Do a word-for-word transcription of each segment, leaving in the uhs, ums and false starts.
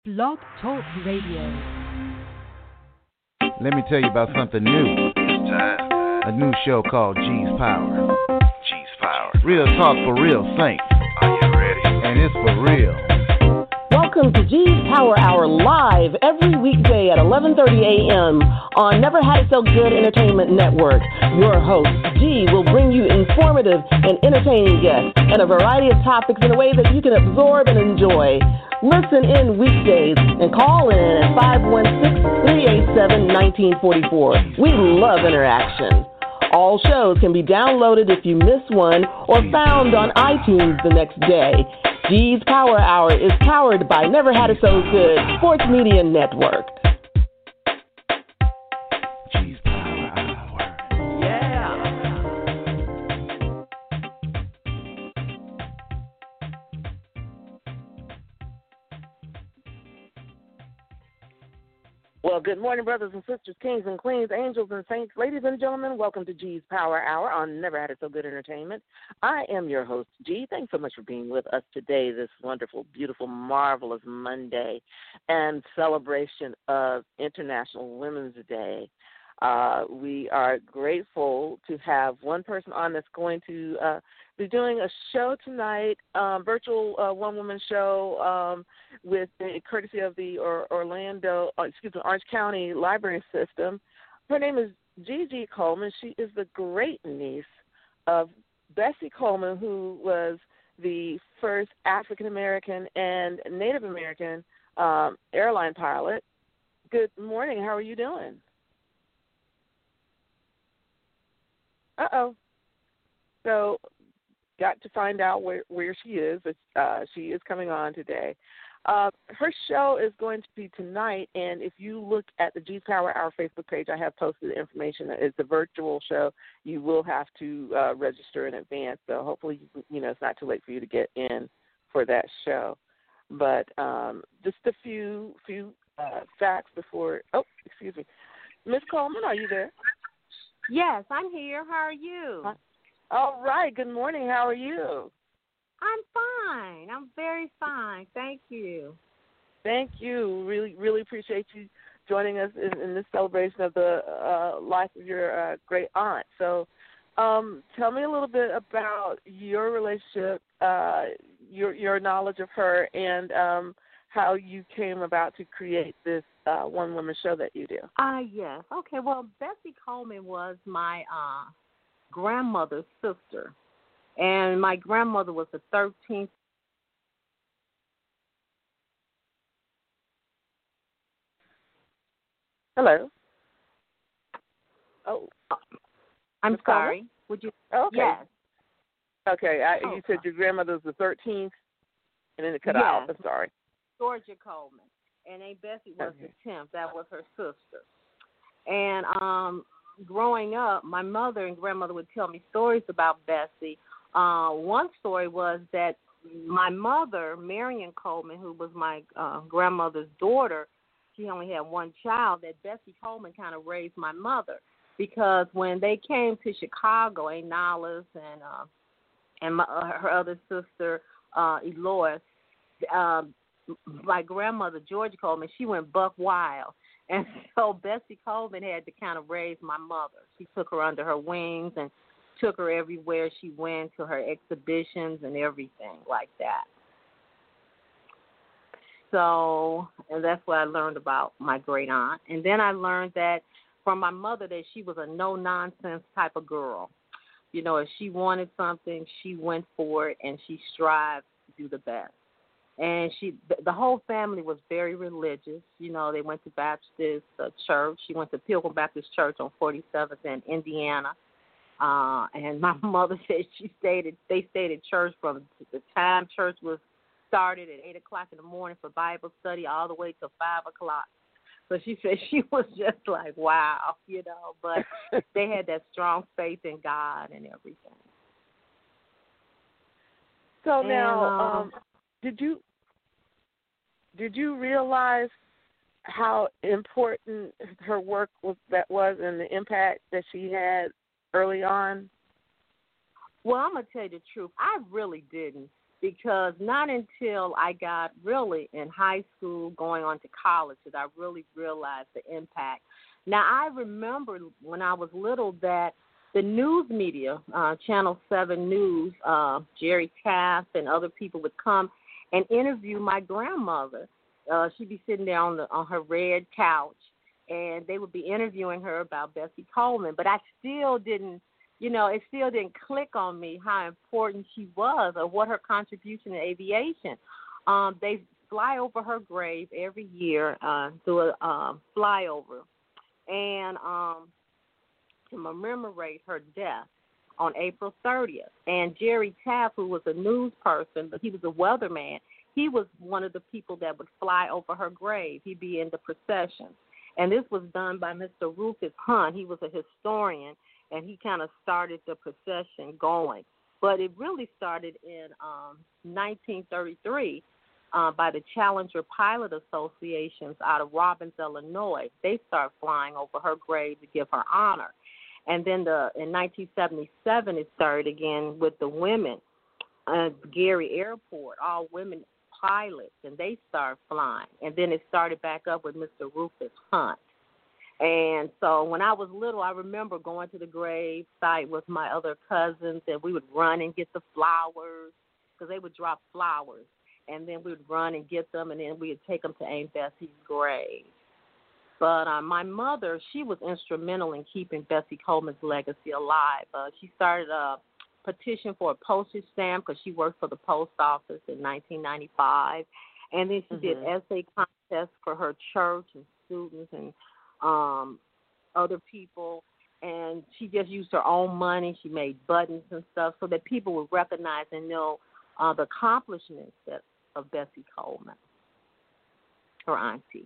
Blog Talk Radio. Let me tell you about something new. It's time. A new show called G's Power. G's Power. Real talk for real saints. Are you ready? And it's for real. Welcome to G's Power Hour live every weekday at eleven thirty a.m. on Never Had It So Good Entertainment Network. Your host, G, will bring you informative and entertaining guests and a variety of topics in a way that you can absorb and enjoy. Listen in weekdays and call in at five one six, three eight seven, one nine four four. We love interaction. All shows can be downloaded if you miss one or found on iTunes the next day. G's Power Hour is powered by Never Had It So Good Sports Media Network. G's Power Hour. Yeah. Well, good morning, brothers and sisters, kings and queens, angels and saints, ladies and gentlemen. Welcome to G's Power Hour on Never Had It So Good Entertainment. I am your host, G. Thanks so much for being with us today, this wonderful, beautiful, marvelous Monday and celebration of International Women's Day. Uh, we are grateful to have one person on that's going to uh, be doing a show tonight, um, virtual uh, one-woman show um, with the courtesy of the or, Orlando, uh, excuse me, Orange County Library System. Her name is Gigi Coleman. She is the great niece of Bessie Coleman, who was the first African-American and Native American um, airline pilot. Good morning. How are you doing? Uh-oh. So, got to find out where, where she is. Uh, she is coming on today. Uh, her show is going to be tonight, and if you look at the G Power Hour Facebook page, I have posted the information. It's a virtual show. You will have to uh, register in advance, so hopefully, you know, it's not too late for you to get in for that show. But um, just a few few uh, facts before. Oh, excuse me, Miss Coleman, are you there? Yes, I'm here. How are you? All right. Good morning. How are you? I'm fine. I'm very fine. Thank you. Thank you. Really, really appreciate you joining us in, in this celebration of the uh, life of your uh, great aunt. So um, tell me a little bit about your relationship, uh, your your knowledge of her, and um, how you came about to create this uh, one-woman show that you do. Ah, uh, yes. Okay, well, Bessie Coleman was my uh, grandmother's sister, and my grandmother was the thirteenth. Hello. Oh, I'm Miz sorry. Coleman? Would you? Oh, okay. Yes. Okay, I, Oh, you said your grandmother was the thirteenth, and then it cut yes. out. I'm sorry. Georgia Coleman, and Aunt Bessie was Okay. the tenth. That was her sister. And um, growing up, my mother and grandmother would tell me stories about Bessie. Uh, one story was that my mother, Marion Coleman, who was my uh, grandmother's daughter, she only had one child, that Bessie Coleman kind of raised my mother. Because when they came to Chicago, Aunt Nollis and, uh, and my, uh, her other sister, uh, Eloise, um, my grandmother, Georgia Coleman, she went buck wild. And so Bessie Coleman had to kind of raise my mother. She took her under her wings and took her everywhere she went, to her exhibitions and everything like that. So, and that's what I learned about my great aunt. And then I learned that from my mother that she was a no-nonsense type of girl. You know, if she wanted something, she went for it, and she strived to do the best. And she, the whole family was very religious. You know, they went to Baptist uh, church. She went to Pilgrim Baptist Church on forty-seventh in Indiana. Uh, and my mother said she stayed at, they stayed at church from the time church was started at eight o'clock in the morning for Bible study all the way till five o'clock. So she said she was just like, wow, you know, but they had that strong faith in God and everything. So and, now, um, um, did you did you realize how important her work was, that was, and the impact that she had early on? Well, I'm going to tell you the truth. I really didn't. because not until I got really in high school, going on to college, that I really realized the impact. Now, I remember when I was little that the news media, uh, Channel seven News, uh, Jerry Taft and other people would come and interview my grandmother. Uh, she'd be sitting there on, the, on her red couch, and they would be interviewing her about Bessie Coleman. But I still didn't, you know, it still didn't click on me how important she was or what her contribution to aviation. Um, they fly over her grave every year, uh, do a uh, flyover, and um, to commemorate her death on April thirtieth. And Jerry Taft, who was a news person, but he was a weatherman, he was one of the people that would fly over her grave. He'd be in the procession. And this was done by Mister Rufus Hunt. He was a historian, and he kind of started the procession going. But it really started in um, nineteen thirty-three uh, by the Challenger Pilot Associations out of Robbins, Illinois. They started flying over her grave to give her honor. And then the in nineteen seventy-seven, it started again with the women at Gary Airport, all women pilots, and they started flying. And then it started back up with Mister Rufus Hunt. And so when I was little, I remember going to the grave site with my other cousins, and we would run and get the flowers because they would drop flowers. And then we would run and get them, and then we would take them to Aunt Bessie's grave. But uh, my mother, she was instrumental in keeping Bessie Coleman's legacy alive. Uh, she started a petition for a postage stamp because she worked for the post office in nineteen ninety-five. And then she mm-hmm. did essay contests for her church and students and um, other people. And she just used her own money. She made buttons and stuff so that people would recognize and know uh, the accomplishments that, of Bessie Coleman, her auntie.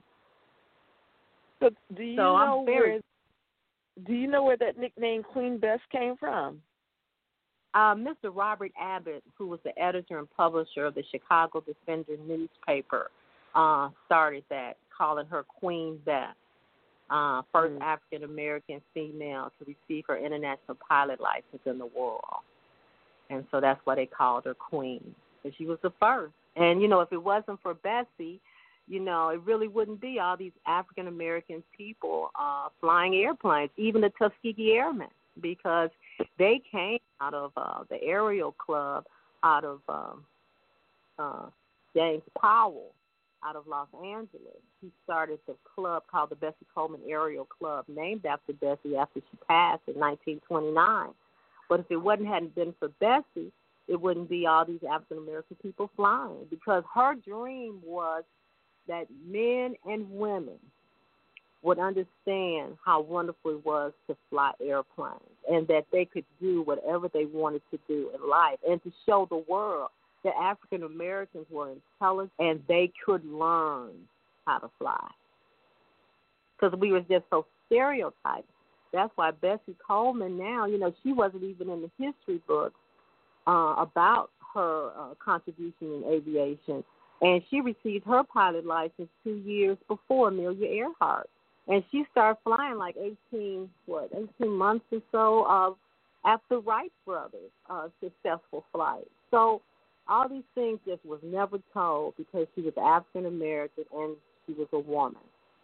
So do you so know I'm very, where do you know where that nickname Queen Bess came from? Uh, Mister Robert Abbott, who was the editor and publisher of the Chicago Defender newspaper, uh, started that, calling her Queen Bess, uh, first mm-hmm. African American female to receive her international pilot license in the world, and so that's why they called her Queen, because she was the first. And you know, if it wasn't for Bessie, you know, it really wouldn't be all these African-American people uh, flying airplanes, even the Tuskegee Airmen, because they came out of uh, the Aerial Club, out of um, uh, James Powell, out of Los Angeles. He started the club called the Bessie Coleman Aerial Club, named after Bessie after she passed in nineteen twenty-nine. But if it wouldn't hadn't been for Bessie, it wouldn't be all these African-American people flying, because her dream was that men and women would understand how wonderful it was to fly airplanes and that they could do whatever they wanted to do in life, and to show the world that African Americans were intelligent and they could learn how to fly. Because we were just so stereotyped. That's why Bessie Coleman now, you know, she wasn't even in the history books uh, about her uh, contribution in aviation. And she received her pilot license two years before Amelia Earhart. And she started flying like eighteen, what, eighteen months or so of after Wright brothers' uh, successful flight. So all these things just was never told because she was African American and she was a woman.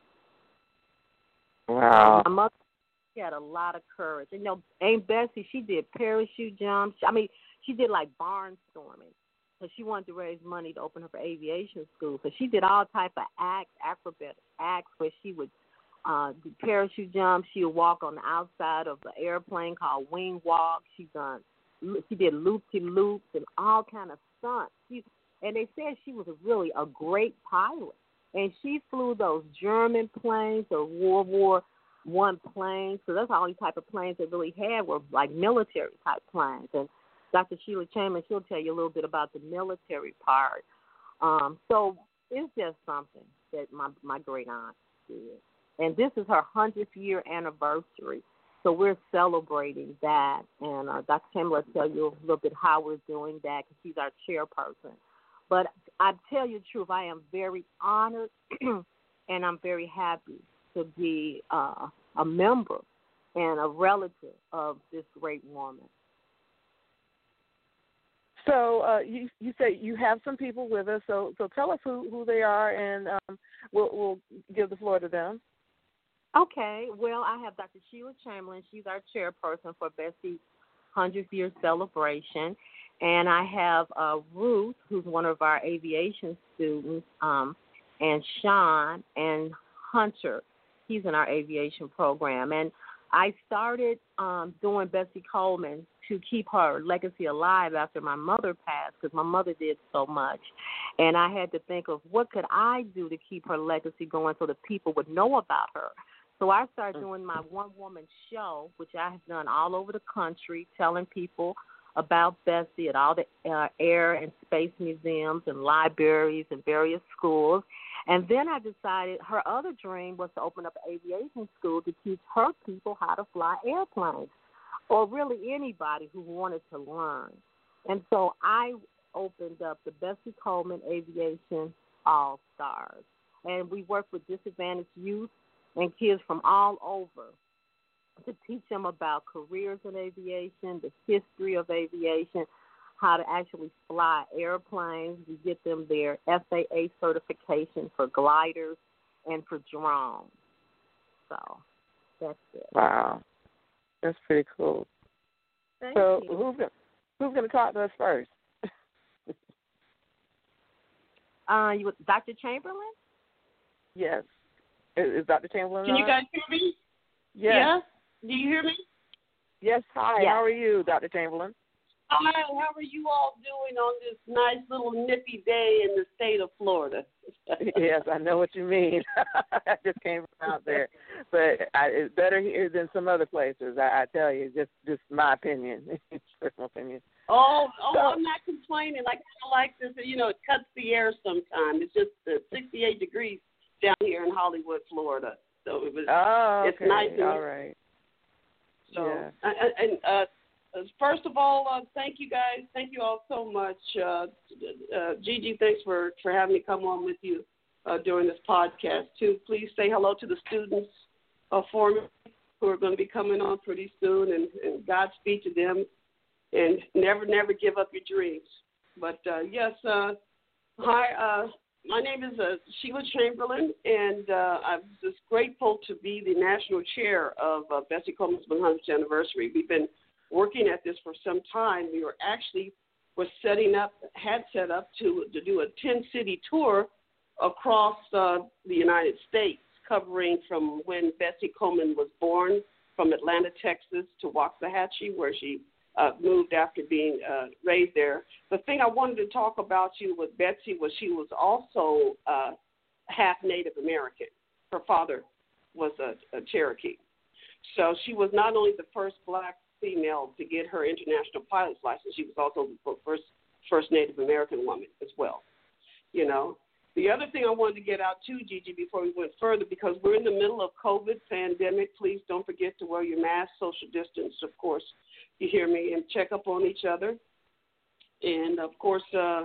Wow. My mother, she had a lot of courage. And, you know, Aunt Bessie, she did parachute jumps. I mean, she did like barnstorming. So she wanted to raise money to open up her aviation school. So she did all type of acts, acrobatic acts, where she would uh, do parachute jumps. She would walk on the outside of the airplane called wing walk. She done, she did loop-de-loops and all kind of stunts. She, and they said she was a really a great pilot. And she flew those German planes, or World War One planes. So that's all these type of planes they really had were like military type planes. And Doctor Sheila Chambers, she'll tell you a little bit about the military part. Um, so it's just something that my, my great aunt did. And this is her hundredth year anniversary. So we're celebrating that. And uh, Doctor Chambers will tell you a little bit how we're doing that, because she's our chairperson. But I tell you the truth, I am very honored and I'm very happy to be uh, a member and a relative of this great woman. So uh, you you say you have some people with us. So so tell us who, who they are, and um, we'll we'll give the floor to them. Okay. Well, I have Doctor Sheila Chamberlain. She's our chairperson for Bessie's hundredth year celebration. And I have uh, Ruth, who's one of our aviation students, um, and Sean and Hunter. He's in our aviation program. And I started um, doing Bessie Coleman to keep her legacy alive after my mother passed, because my mother did so much. And I had to think of what could I do to keep her legacy going so that people would know about her. So I started doing my one-woman show, which I have done all over the country, telling people about Bessie at all the uh, air and space museums and libraries and various schools. And then I decided her other dream was to open up an aviation school to teach her people how to fly airplanes, or really anybody who wanted to learn. And so I opened up the Bessie Coleman Aviation All-Stars. And we work with disadvantaged youth and kids from all over to teach them about careers in aviation, the history of aviation, how to actually fly airplanes. We get them their F A A certification for gliders and for drones. So that's it. Wow. That's pretty cool. Thank so you. who's gonna, who's going to talk to us first? uh, you, Doctor Chamberlain? Yes. Is, is Doctor Chamberlain Can on? you guys hear me? Yes. Yeah? Do you hear me? Yes. Hi. Yes. How are you, Doctor Chamberlain? Hi, how are you all doing on this nice little nippy day in the state of Florida? Yes, I know what you mean. I just came from out there, but I, it's better here than some other places. I, I tell you, just just my opinion, personal opinion. Oh, oh, So- I'm not complaining. I kind of like this. You know, it cuts the air sometimes. It's just uh, sixty-eight degrees down here in Hollywood, Florida. So it was. Oh, okay. It's nice. And, all right. So, Yeah. and, and uh, first of all, uh, thank you guys. Thank you all so much. Uh, uh, Gigi, thanks for, for having me come on with you uh, during this podcast, too. Please say hello to the students uh, for me who are going to be coming on pretty soon, and, and Godspeed to them. And never, never give up your dreams. But, uh, yes, uh, hi, uh, my name is uh, Sheila Chamberlain, and uh, I'm just grateful to be the national chair of uh, Bessie Coleman's one hundredth anniversary. We've been working at this for some time. We were actually was setting up, had set up to, to do a ten-city tour across uh, the United States, covering from when Bessie Coleman was born from Atlanta, Texas, to Waxahachie, where she uh, moved after being uh, raised there. The thing I wanted to talk about you with Betsy was she was also uh, half Native American. Her father was a, a Cherokee. So she was not only the first black female to get her international pilot's license, she was also the first first Native American woman as well. You know, the other thing I wanted to get out too, Gigi, before we went further, because we're in the middle of COVID pandemic, please don't forget to wear your mask, social distance, of course, you hear me, and check up on each other. And, of course, uh,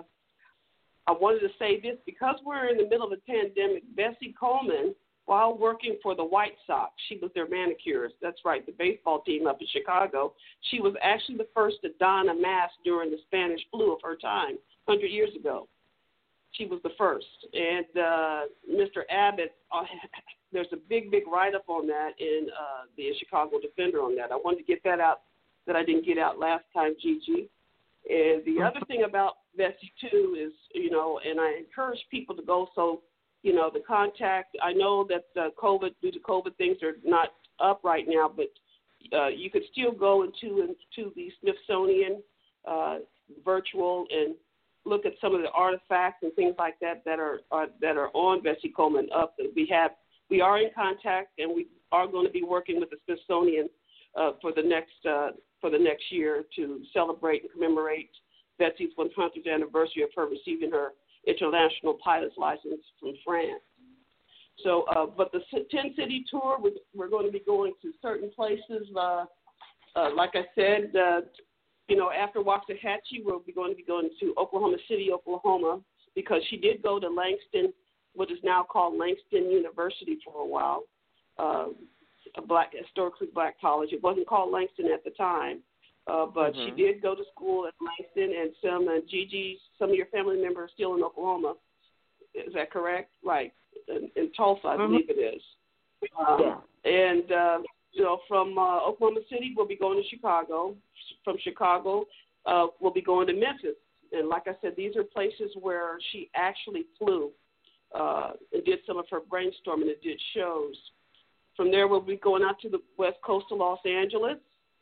I wanted to say this, because we're in the middle of a pandemic, Bessie Coleman, while working for the White Sox, she was their manicurist. That's right, the baseball team up in Chicago. She was actually the first to don a mask during the Spanish flu of her time, one hundred years ago. She was the first. And uh, Mister Abbott, uh, there's a big, big write-up on that in uh, the Chicago Defender on that. I wanted to get that out that I didn't get out last time, Gigi. And the other thing about Bessie, too, is, you know, and I encourage people to go so, you know, the contact, I know that uh, COVID, due to COVID, things are not up right now, but uh, you could still go into, into the Smithsonian uh, virtual and look at some of the artifacts and things like that that are, are that are on Bessie Coleman up. We have, we are in contact, and we are going to be working with the Smithsonian uh, for the next uh, for the next year to celebrate and commemorate Bessie's one hundredth anniversary of her receiving her international pilot's license from France. So, uh, but the ten-city tour, we're, we're going to be going to certain places. Uh, uh, like I said, uh, you know, after Waxahachie, we'll be going to be going to Oklahoma City, Oklahoma, because she did go to Langston, what is now called Langston University for a while, uh, a black, historically black college. It wasn't called Langston at the time. uh, but mm-hmm. she did go to school at Langston, and some uh, Gigi, some of your family members are still in Oklahoma. Is that correct? Right, in, in Tulsa, I mm-hmm. believe it is. Um, yeah. And, uh, you know, from uh, Oklahoma City, we'll be going to Chicago. From Chicago, uh, we'll be going to Memphis. And like I said, these are places where she actually flew uh, and did some of her brainstorming and did shows. From there, we'll be going out to the west coast of Los Angeles.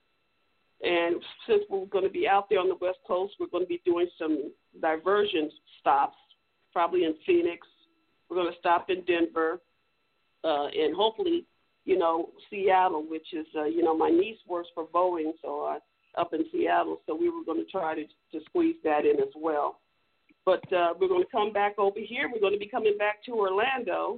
And since we're going to be out there on the west coast, we're going to be doing some diversion stops, probably in Phoenix. We're going to stop in Denver, uh, and hopefully, you know, Seattle, which is, uh, you know, my niece works for Boeing, so uh, up in Seattle, so we were going to try to, to squeeze that in as well. But uh, we're going to come back over here. We're going to be coming back to Orlando,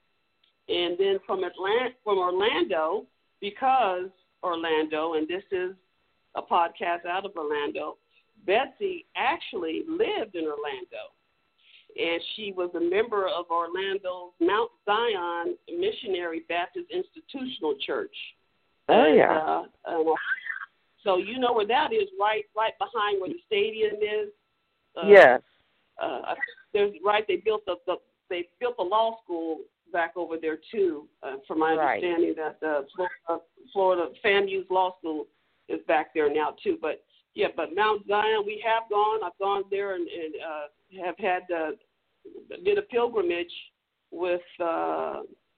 and then from Atlanta, from Orlando, because Orlando, and this is a podcast out of Orlando, Betsy actually lived in Orlando, and she was a member of Orlando's Mount Zion Missionary Baptist Institutional Church. Oh, and, yeah. Uh, uh, so you know where that is, right right behind where the stadium is. Uh, yes. Uh, there's right. They built the, the they built the law school back over there too. Uh, from my Right. understanding, that the Florida, Florida FAMU's law school is back there now too. But yeah, but Mount Zion, we have gone. I've gone there and, and uh, have had uh, did a pilgrimage with uh,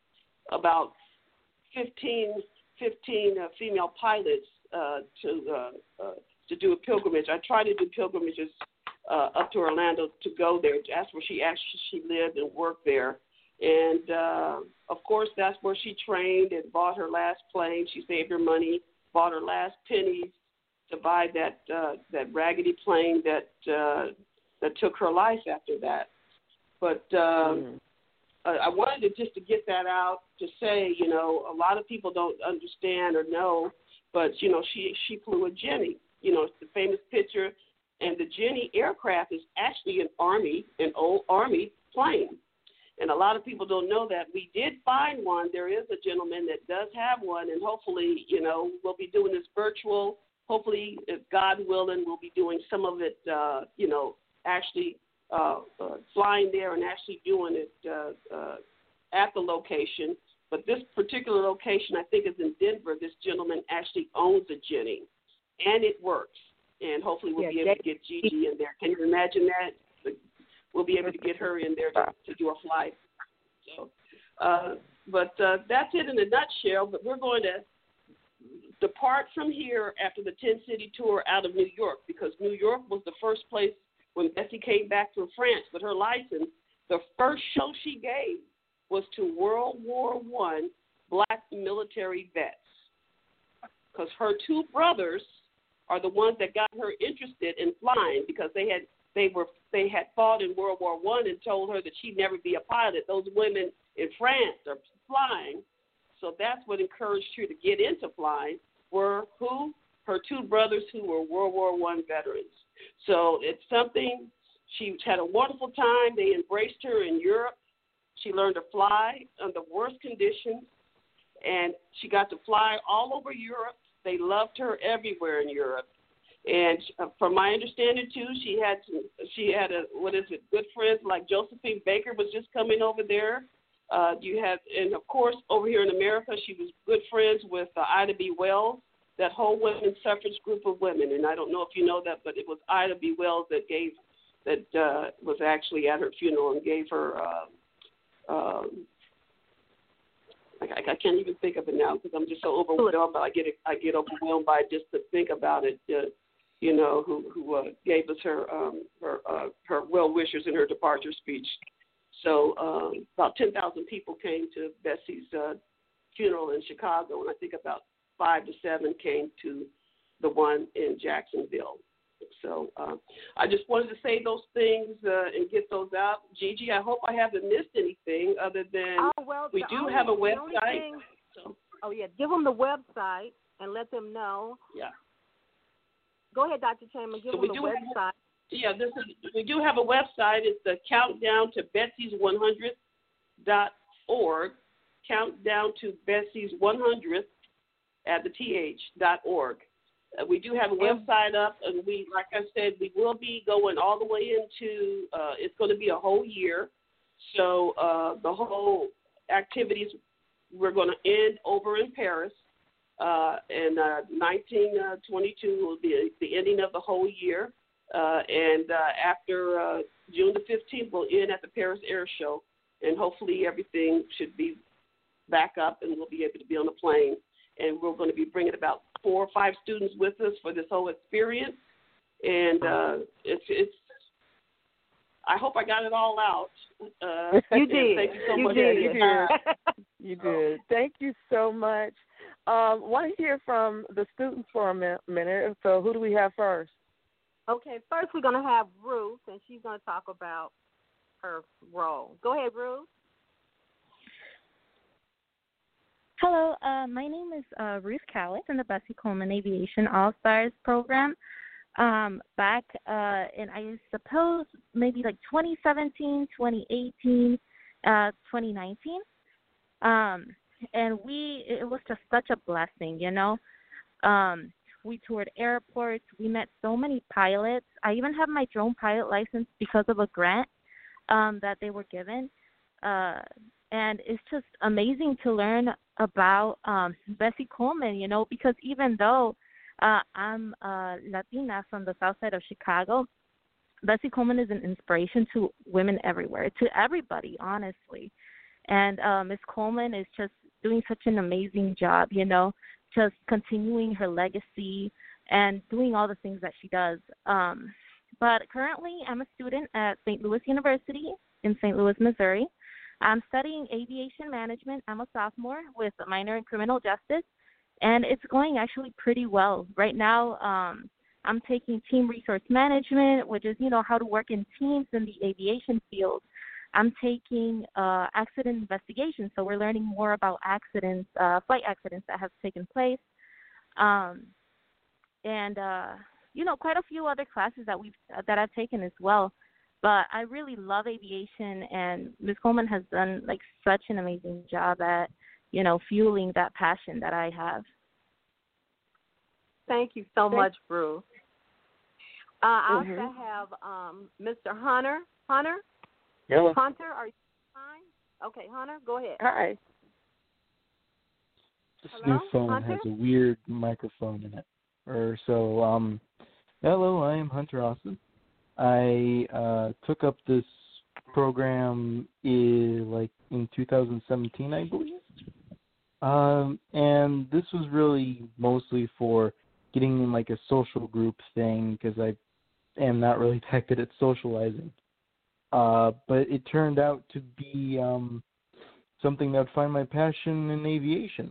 about fifteen, fifteen uh, female pilots uh, to uh, uh, to do a pilgrimage. I try to do pilgrimages uh, up to Orlando to go there. That's where she actually she lived and worked there. And uh, of course, that's where she trained and bought her last plane. She saved her money, bought her last pennies to buy that uh, that raggedy plane that uh, that took her life after that. But um, mm. I, I wanted to just to get that out to say, you know, a lot of people don't understand or know, but you know, she she flew a Jenny. You know, it's the famous picture, and the Jenny aircraft is actually an Army, an old Army plane. And a lot of people don't know that. We did find one. There is a gentleman that does have one, and hopefully, you know, we'll be doing this virtual. Hopefully, if God willing, we'll be doing some of it, uh, you know, actually uh, uh, flying there and actually doing it uh, uh, at the location. But this particular location, I think, is in Denver. This gentleman actually owns a Jenny, and it works. And hopefully we'll yeah, be able to get Gigi in there. Can you imagine that? We'll be able to get her in there to, to do a flight. So, uh, but uh, that's it in a nutshell. But we're going to depart from here after the ten-city tour out of New York, because New York was the first place when Bessie came back from France with her license. The first show she gave was to World War One black military vets, because her two brothers are the ones that got her interested in flying, because they had they were they had fought in World War One and told her that she'd never be a pilot. Those women in France are flying. So that's what encouraged her to get into flying, were who? Her two brothers who were World War One veterans. So it's something, she had a wonderful time. They embraced her in Europe. She learned to fly under worst conditions, and she got to fly all over Europe. They loved her everywhere in Europe. And uh, from my understanding, too, she had some, she had a, what is it, good friends like Josephine Baker was just coming over there. Uh, you have, and of course, over here in America, she was good friends with uh, Ida B. Wells, that whole women's suffrage group of women. And I don't know if you know that, but it was Ida B. Wells that gave, that uh, was actually at her funeral and gave her, uh, um, I, I can't even think of it now because I'm just so overwhelmed. But I get I get overwhelmed by just to think about it. Uh, you know, who who uh, gave us her um, her uh, her well wishers in her departure speech. So um, about ten thousand people came to Bessie's uh, funeral in Chicago, and I think about five to seven came to the one in Jacksonville. So uh, I just wanted to say those things uh, and get those out. Gigi, I hope I haven't missed anything other than oh, well, we do only, have a website. Thing, so. Oh, yeah, give them the website and let them know. Yeah. Go ahead, Doctor Chamberlain, give so them the website. Have, yeah, this is, we do have a website. It's the Countdown to Betsy's one hundredth dot org, Countdown to Betsy's one hundredth at the th dot org. Uh, we do have a website up, and we, like I said, we will be going all the way into. Uh, it's going to be a whole year, so uh, the whole activities we're going to end over in Paris, uh, and uh, nineteen twenty-two will be the ending of the whole year, uh, and uh, after uh, June the fifteenth, we'll end at the Paris Air Show, and hopefully everything should be back up, and we'll be able to be on the plane. And we're going to be bringing about four or five students with us for this whole experience. And uh, it's, it's, I hope I got it all out. Uh, you did. Thank you so you much. Did. You did. You did. Thank you so much. Um, want to hear from the students for a mi- minute. So who do we have first? Okay, first we're going to have Ruth, and she's going to talk about her role. Go ahead, Ruth. Hello, uh, my name is uh, Ruth Cowlis in the Bessie Coleman Aviation All-Stars program. Um, back uh, in, I suppose, maybe like twenty seventeen, twenty eighteen, uh, twenty nineteen. Um, and we, it was just such a blessing, you know. Um, we toured airports. We met so many pilots. I even have my drone pilot license because of a grant um, that they were given. Uh, and it's just amazing to learn about um, Bessie Coleman, you know, because even though uh, I'm uh, Latina from the south side of Chicago, Bessie Coleman is an inspiration to women everywhere, to everybody, honestly. And uh, Miss Coleman is just doing such an amazing job, you know, just continuing her legacy and doing all the things that she does. Um, but currently I'm a student at Saint Louis University in Saint Louis, Missouri. I'm studying aviation management. I'm a sophomore with a minor in criminal justice, and it's going actually pretty well. Right now, um, I'm taking team resource management, which is, you know, how to work in teams in the aviation field. I'm taking uh, accident investigation, so we're learning more about accidents, uh, flight accidents that have taken place, um, and, uh, you know, quite a few other classes that we've that I've taken as well. But I really love aviation, and Miz Coleman has done, like, such an amazing job at, you know, fueling that passion that I have. Thank you so Thank- much, Bruce. Uh, I Mhm. also have um, Mister Hunter. Hunter? Hello. Hunter, are you fine? Okay, Hunter, go ahead. Hi. This Hello, new phone Hunter? has a weird microphone in it. Or so, um, hello, I am Hunter Austin. I uh, took up this program in, like in two thousand seventeen, I believe. Um, and this was really mostly for getting in like a social group thing because I am not really that good at socializing. Uh, but it turned out to be um, something that would find my passion in aviation.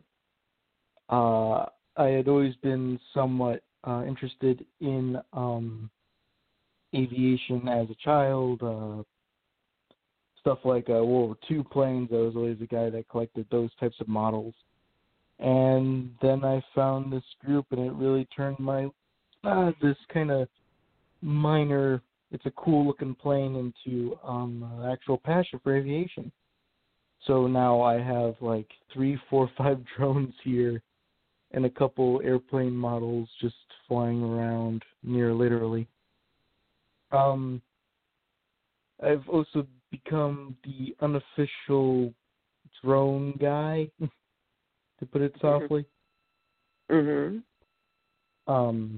Uh, I had always been somewhat uh, interested in um, aviation as a child, uh, stuff like uh, World War Two planes. I was always the guy that collected those types of models. And then I found this group, and it really turned my uh, this kind of minor, it's a cool-looking plane, into um, an actual passion for aviation. So now I have like three, four, five drones here and a couple airplane models just flying around near literally. Um, I've also become the unofficial drone guy, to put it softly. Mhm. Um,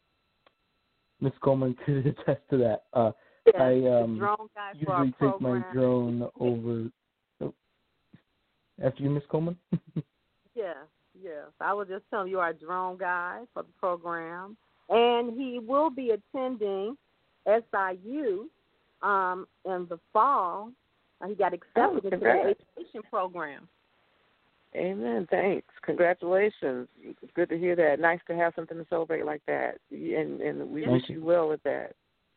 Miss Coleman could attest to that. Uh, Yes, I the um, drone guy for our usually take my program. drone over. Oh, after you, Miss Coleman. Yes, yes. I was just telling you, our drone guy for the program. And he will be attending S I U um, in the fall. Uh, he got accepted Oh, into the congrats. aviation program. Amen. Thanks. Congratulations. It's good to hear that. Nice to have something to celebrate like that. And, and we Thank wish you. you well with that.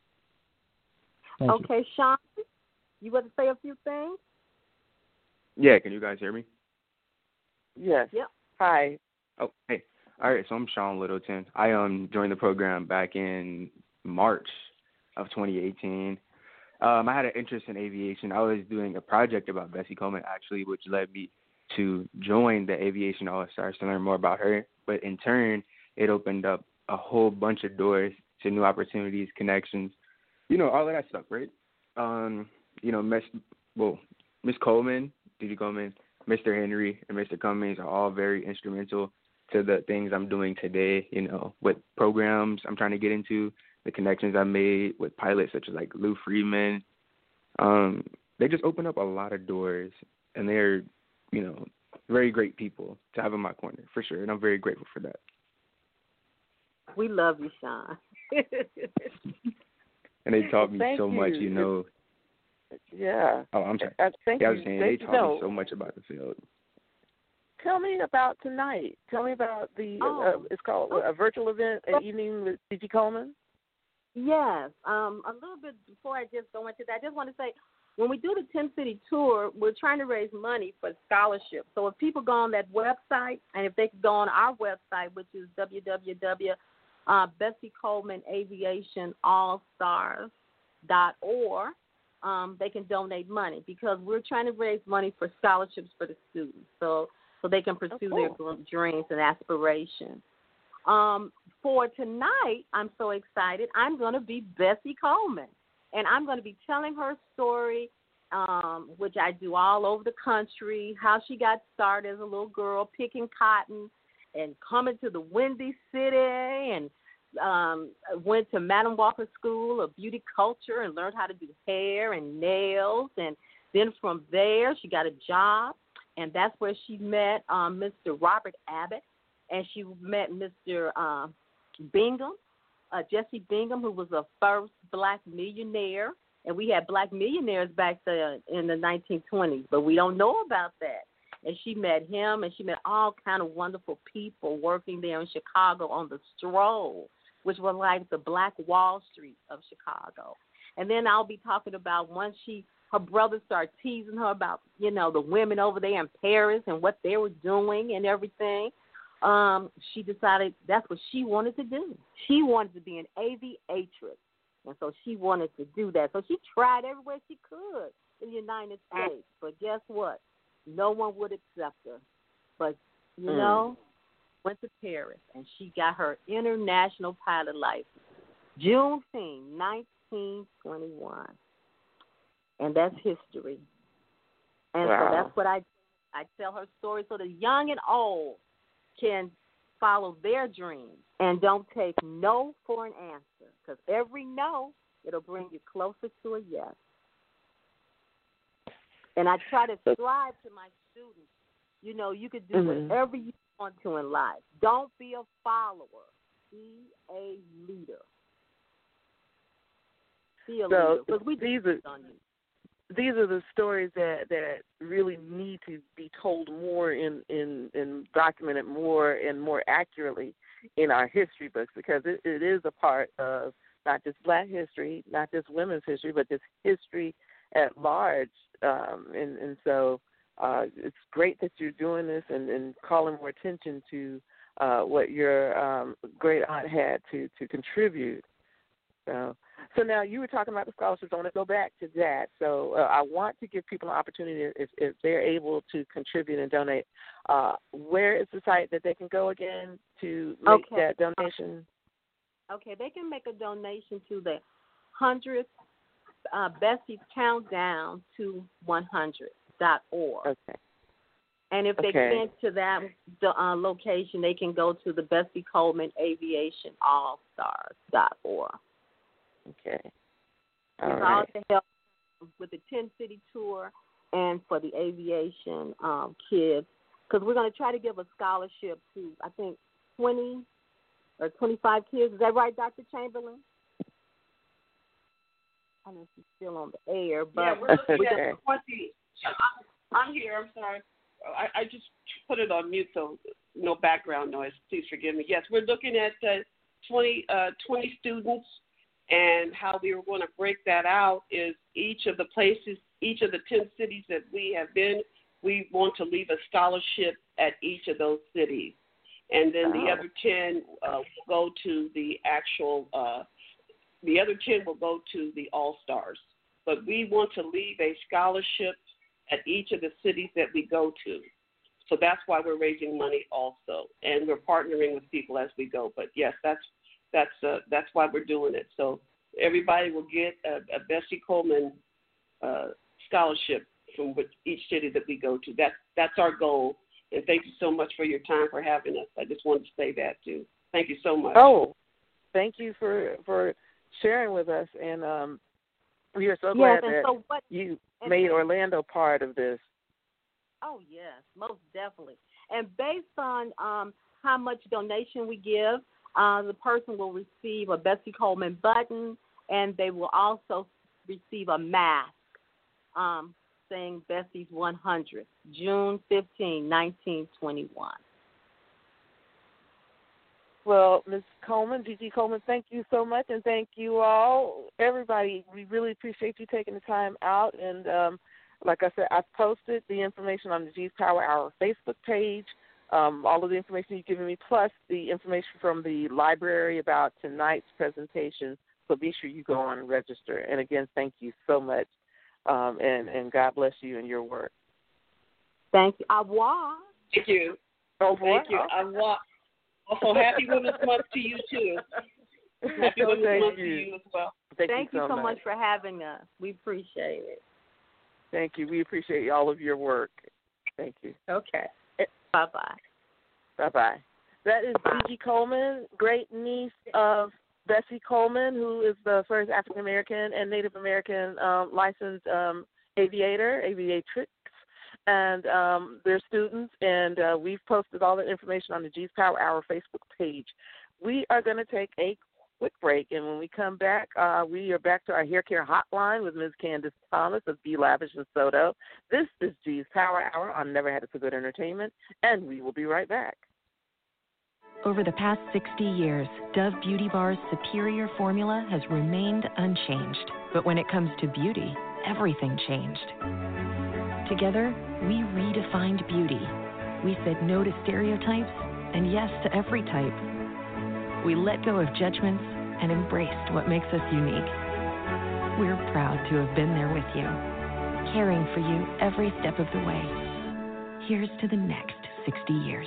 Thank you. Okay, Sean, you want to say a few things? Yeah, can you guys hear me? Yes. Yep. Hi. Oh, hey. All right, so I'm Sean Littleton. I um joined the program back in March of twenty eighteen. Um, I had an interest in aviation. I was doing a project about Bessie Coleman, actually, which led me to join the Aviation All-Stars to learn more about her. But in turn, it opened up a whole bunch of doors to new opportunities, connections, you know, all of that stuff, right? Um, you know, Miss well, Miss Coleman, D J Coleman, Mister Henry, and Mister Cummings are all very instrumental to the things I'm doing today, you know, with programs I'm trying to get into, the connections I made with pilots such as like Lou Freeman. Um, they just open up a lot of doors, and they're, you know, very great people to have in my corner, for sure, and I'm very grateful for that. We love you, Sean. And they taught me Thank so you. much, you know. Yeah. Oh, I'm sorry. Uh, thank yeah, I was you. saying Thank they you. taught No. me so much about the field. Tell me about tonight. Tell me about the, Oh. uh, it's called a virtual event, an evening with D J Coleman. Yes. Um, a little bit before I just go into that, I just want to say, when we do the ten-city tour, we're trying to raise money for scholarships. So if people go on that website, and if they could go on our website, which is w w w dot Bessie Coleman Aviation All Stars dot org, um, they can donate money because we're trying to raise money for scholarships for the students, so so they can pursue Oh, cool. their dreams and aspirations. Um, for tonight, I'm so excited. I'm going to be Bessie Coleman, and I'm going to be telling her story, um, which I do all over the country, how she got started as a little girl picking cotton and coming to the Windy City, and um, went to Madam Walker School of Beauty Culture and learned how to do hair and nails. And then from there, she got a job, and that's where she met um, Mister Robert Abbott, and she met Mister Uh, Bingham, uh, Jesse Bingham, who was the first black millionaire. And we had black millionaires back there in the nineteen twenties, but we don't know about that. And she met him, and she met all kind of wonderful people working there in Chicago on the Stroll, which was like the Black Wall Street of Chicago. And then I'll be talking about once she, her brother started teasing her about, you know, the women over there in Paris and what they were doing and everything. Um, she decided that's what she wanted to do. She wanted to be an aviatrix, and so she wanted to do that. So she tried everywhere she could in the United States, but guess what? No one would accept her. But, you Mm. know, went to Paris, and she got her international pilot license, Juneteenth, nineteen twenty-one. And that's history. And Wow. so that's what I I tell her story so the young and old can follow their dreams and don't take no for an answer, because every no, it'll bring you closer to a yes. And I try to strive to my students, you know, you could do Mhm. whatever you want to in life. Don't be a follower. Be a leader. Be a So leader. Because we these do are- on you. These are the stories that, that really need to be told more in, in, in documented more and more accurately in our history books, because it, it is a part of not just black history, not just women's history, but just history at large. Um, and, and so uh, it's great that you're doing this and, and calling more attention to uh, what your um, great aunt had to, to contribute. So, so now you were talking about the scholarships. I want to go back to that. So uh, I want to give people an opportunity if, if they're able to contribute and donate. Uh, where is the site that they can go again to make Okay. that donation? Okay, they can make a donation to the hundredth uh, Bessie's Countdown to one hundred dot org. Okay. And if they Okay. can't to that the, uh, location, they can go to the Bessie Coleman Aviation All Stars dot org. Okay. All It's right. all to help with the ten-city tour and for the aviation um, kids, because we're going to try to give a scholarship to, I think, twenty or twenty-five kids. Is that right, Doctor Chamberlain? I don't know if she's still on the air, but Yeah, we're looking Okay. at twenty. I'm, I'm here. I'm sorry. I, I just put it on mute, so no background noise. Please forgive me. Yes, we're looking at uh, twenty, uh, twenty students, and how we were going to break that out is each of the places, each of the ten cities that we have been, we want to leave a scholarship at each of those cities. And then the Oh. other ten uh, will go to the actual, uh, the other ten will go to the All-Stars. But we want to leave a scholarship at each of the cities that we go to. So that's why we're raising money also, and we're partnering with people as we go. But yes, that's that's uh, that's why we're doing it. So everybody will get a, a Bessie Coleman uh, scholarship from which, each city that we go to. That's that's our goal. And thank you so much for your time, for having us. I just wanted to say that too. Thank you so much. Oh, thank you for for sharing with us, and um, we are so glad yes, that so what, you made Orlando part of this. Oh, yes, most definitely. And based on um, how much donation we give, uh, the person will receive a Bessie Coleman button, and they will also receive a mask um, saying Bessie's one hundred, June fifteenth, nineteen twenty-one. Well, Miz Coleman, Gigi Coleman, thank you so much, and thank you all, everybody. We really appreciate you taking the time out. And um, like I said, I've posted the information on the G's Power Hour Facebook page, um, all of the information you've given me, plus the information from the library about tonight's presentation. So be sure you go on and register. And again, thank you so much, um, and, and God bless you and your work. Thank you. Au revoir. Thank you. Au revoir. Thank you. Au revoir. Also, happy Women's Month to you, too. Happy Oh, Women's thank Month you. to you as well. Thank, Thank you you so, so much. much for having us. We appreciate it. Thank you. We appreciate all of your work. Thank you. Okay. Bye-bye. Bye-bye. That is Gigi Coleman, great niece of Bessie Coleman, who is the first African-American and Native American um, licensed um, aviator, aviatrix, and um, their students. And uh, we've posted all the information on the G's Power Hour Facebook page. We are going to take a quick break, and when we come back, uh, we are back to our hair care hotline with Miz Candace Thomas of Be Lavish in Soto. This is G's Power Hour on Never Had It So Good Entertainment, and we will be right back. Over the past sixty years, Dove Beauty Bar's superior formula has remained unchanged. But when it comes to beauty, everything changed. Together, we redefined beauty. We said no to stereotypes and yes to every type. We let go of judgments and embraced what makes us unique. We're proud to have been there with you, caring for you every step of the way. Here's to the next sixty years.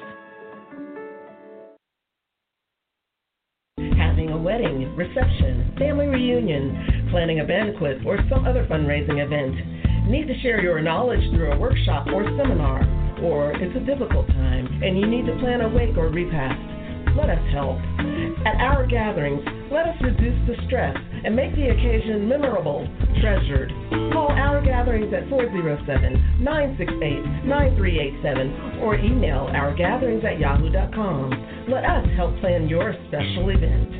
Having a wedding, reception, family reunion, planning a banquet, or some other fundraising event. Need to share your knowledge through a workshop or seminar, or it's a difficult time and you need to plan a wake or repast. Let us help. At our gatherings, let us reduce the stress and make the occasion memorable, treasured. Call our gatherings at four oh seven, nine six eight, nine three eight seven or email ourgatherings at yahoo dot com. Let us help plan your special event.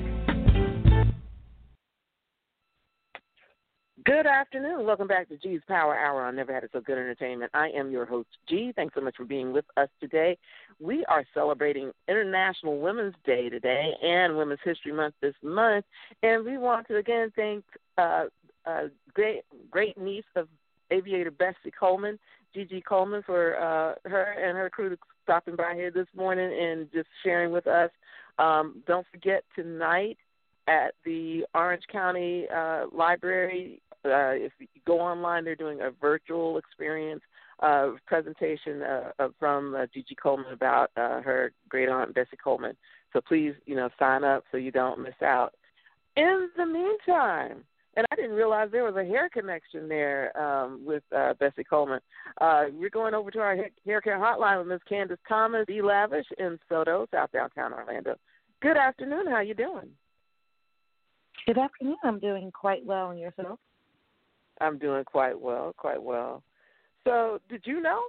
Good afternoon. Welcome back to G's Power Hour on Never Had It So Good Entertainment. I am your host, G. Thanks so much for being with us today. We are celebrating International Women's Day today and Women's History Month this month. And we want to, again, thank uh, uh, great, great niece of aviator Bessie Coleman, Gigi Coleman, for uh, her and her crew stopping by here this morning and just sharing with us. Um, don't forget tonight at the Orange County uh, Library, Uh, if you go online, they're doing a virtual experience uh, presentation uh, from uh, Gigi Coleman about uh, her great aunt Bessie Coleman. So please, you know, sign up so you don't miss out. In the meantime, and I didn't realize there was a hair connection there um, with uh, Bessie Coleman. Uh, we're going over to our hair care hotline with Miz Candace Thomas, Be Lavish in Soto, South Downtown Orlando. Good afternoon. How you doing? Good afternoon. I'm doing quite well, and yourself? I'm doing quite well, quite well. So, did you know?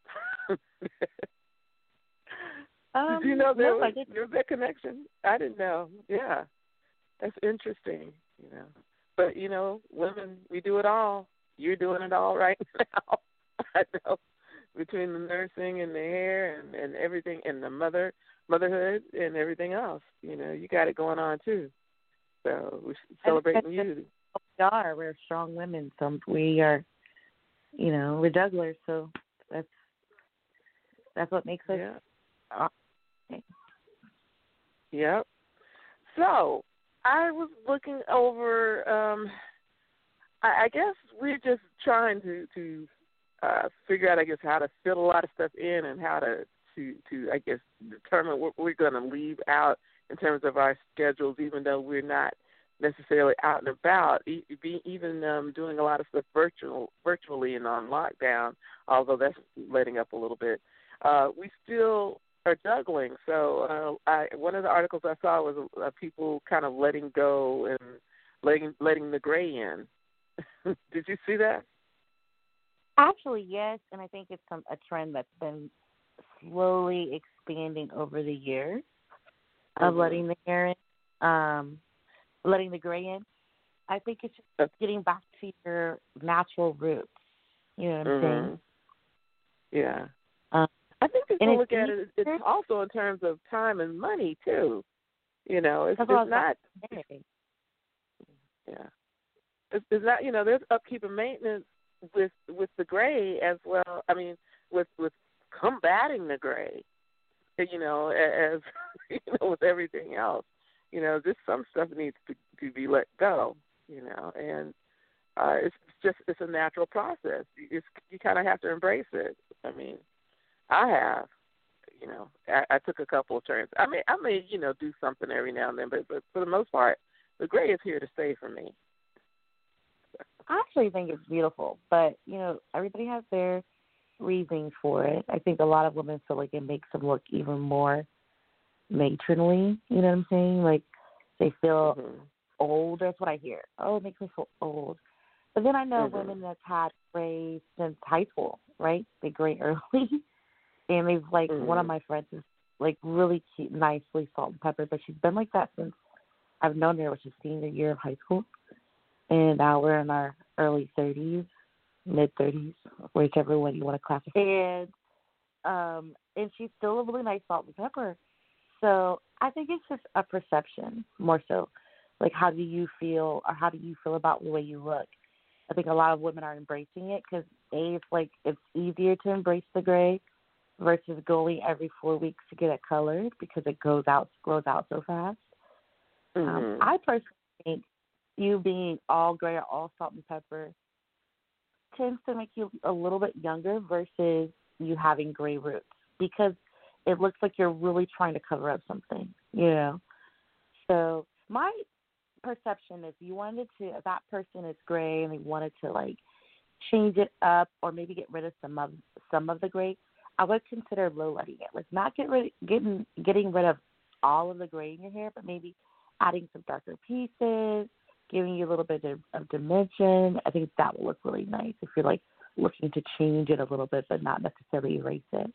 um, did you know there no, was, I didn't. there was that connection? I didn't know. Yeah, that's interesting. You know, but you know, women, we do it all. You're doing it all right now. I know, between the nursing and the hair and, and everything, and the mother motherhood and everything else. You know, you got it going on too. So we're celebrating you. We are. We're strong women. So we are, you know, we're jugglers. So that's that's what makes us. Yeah. Awesome. Yep. So I was looking over. Um, I, I guess we're just trying to to uh, figure out, I guess, how to fit a lot of stuff in and how to, to, to I guess, determine what we're going to leave out in terms of our schedules, even though we're not necessarily out and about, e- be, even um, doing a lot of stuff virtual, virtually and on lockdown, although that's letting up a little bit. Uh, we still are juggling. So uh, I, one of the articles I saw was uh, people kind of letting go and letting letting the gray in. Did you see that? Actually, yes, and I think it's some, a trend that's been slowly expanding over the years of mm-hmm. letting the hair in, um, letting the gray in. I think it's just getting back to your natural roots. You know what I'm mm-hmm. saying? Yeah. Um, I think if you look it's at it, it's also in terms of time and money too. You know, it's, it's not. Yeah, it's, it's not. You know, there's upkeep and maintenance with with the gray as well. I mean, with with combating the gray. You know, as you know, with everything else. You know, just some stuff needs to to be let go. You know, and uh, it's just it's a natural process. It's, you kind of have to embrace it. I mean. I have, you know, I, I took a couple of turns. I may, I may, you know, do something every now and then, but, but for the most part, the gray is here to stay for me. I actually think it's beautiful, but, you know, everybody has their reasons for it. I think a lot of women feel like it makes them look even more matronly, you know what I'm saying? Like, they feel mm-hmm. old. That's what I hear. Oh, it makes me feel old. But then I know mm-hmm. women that's had gray since high school, right? They gray early. And they've, like, mm-hmm. one of my friends is, like, really cute, nicely salt and pepper, but she's been like that since I've known her, which is senior year of high school. And now we're in our early thirties, mid-thirties, whichever one you want to classify. And, um, and she's still a really nice salt and pepper. So I think it's just a perception more so. Like, how do you feel, or how do you feel about the way you look? I think a lot of women are embracing it because, A, it's, like, it's easier to embrace the gray versus going every four weeks to get it colored because it goes out, grows out so fast. Mm-hmm. Um, I personally think you being all gray or all salt and pepper tends to make you a little bit younger versus you having gray roots because it looks like you're really trying to cover up something, you know. So my perception is you wanted to, if that person is gray and they wanted to, like, change it up or maybe get rid of some of some of the gray, I would consider low lighting it. Like, not get rid, getting getting rid of all of the gray in your hair, but maybe adding some darker pieces, giving you a little bit of, of dimension. I think that will look really nice if you're, like, looking to change it a little bit, but not necessarily erase it.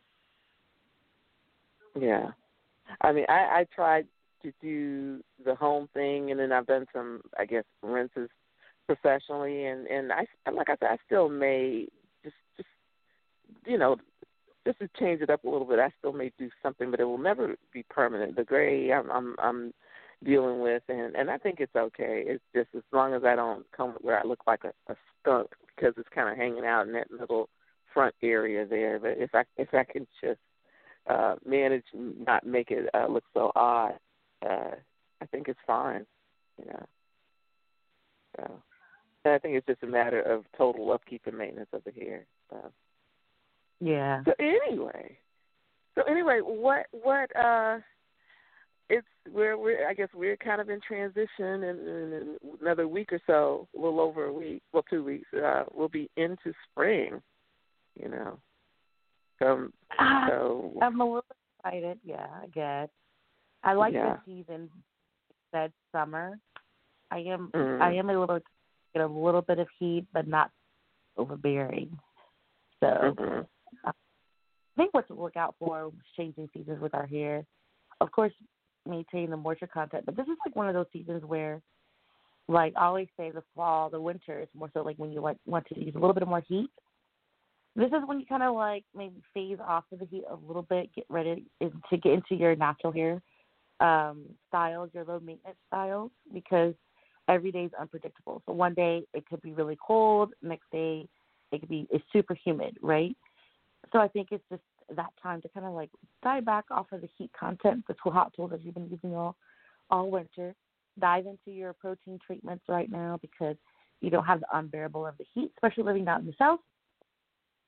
Yeah. I mean, I, I tried to do the home thing, and then I've done some, I guess, rinses professionally, and, and I, like I said, I still may just, just, you know, just to change it up a little bit, I still may do something, but it will never be permanent. The gray I'm I'm, I'm dealing with, and, and I think it's okay. It's just as long as I don't come where I look like a, a skunk because it's kind of hanging out in that little front area there. But if I if I can just uh, manage not make it uh, look so odd, uh, I think it's fine. You know. So and I think it's just a matter of total upkeep and maintenance of the hair. So. Yeah. So anyway, so anyway, what what uh, it's we're we're I guess we're kind of in transition, and in, in another week or so, a little over a week, well, two weeks, uh, we'll be into spring. You know, um, uh, so I'm a little excited. Yeah, I guess I like yeah. the season. Said summer. I am mm. I am a little get a little bit of heat, but not overbearing. So. Mm-hmm. I think what to look out for changing seasons with our hair, of course, maintaining the moisture content. But this is like one of those seasons where, like I always say, the fall, the winter is more so like when you like want to use a little bit more heat. This is when you kind of like maybe phase off of the heat a little bit, get ready to get into your natural hair um, styles, your low maintenance styles, because every day is unpredictable. So one day it could be really cold, next day it could be it's super humid, right? So I think it's just that time to kind of like dive back off of the heat content, the two hot tools that you've been using all, all winter. Dive into your protein treatments right now because you don't have the unbearable of the heat, especially living out in the South.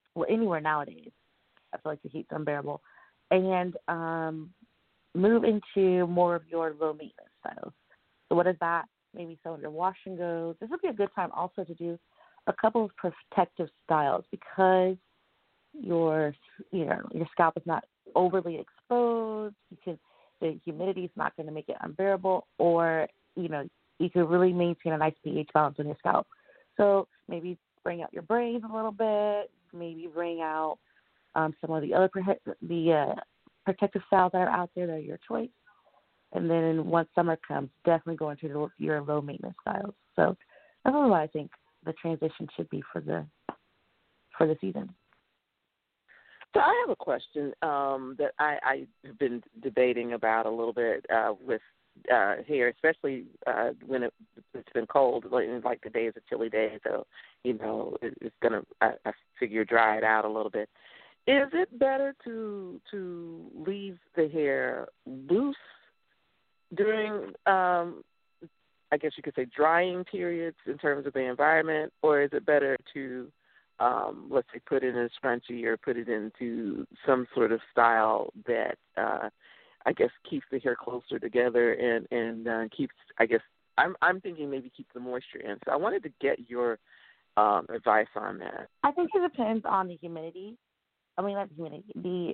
well, anywhere nowadays. I feel like the heat's unbearable. And um, move into more of your low maintenance styles. So what is that? Maybe some of your wash and go. This would be a good time also to do a couple of protective styles because your you know your scalp is not overly exposed. You can the humidity is not going to make it unbearable, or you know you can really maintain a nice pH balance on your scalp. So maybe bring out your braids a little bit. Maybe bring out um, some of the other pro- the uh, protective styles that are out there that are your choice. And then once summer comes, definitely go into the, your low maintenance styles. So that's what I think the transition should be for the for the season. So I have a question um, that I, I have been debating about a little bit uh, with uh, here, especially uh, when it, it's been cold, like, like the days are chilly days. So you know it, it's gonna I, I figure dry it out a little bit. Is it better to to leave the hair loose during, um, I guess you could say, drying periods in terms of the environment, or is it better to, um, let's say, put it in a scrunchie or put it into some sort of style that, uh, I guess, keeps the hair closer together and, and uh, keeps, I guess, I'm I'm thinking maybe keep the moisture in. So I wanted to get your um, advice on that. I think it depends on the humidity. I mean, not the humidity, the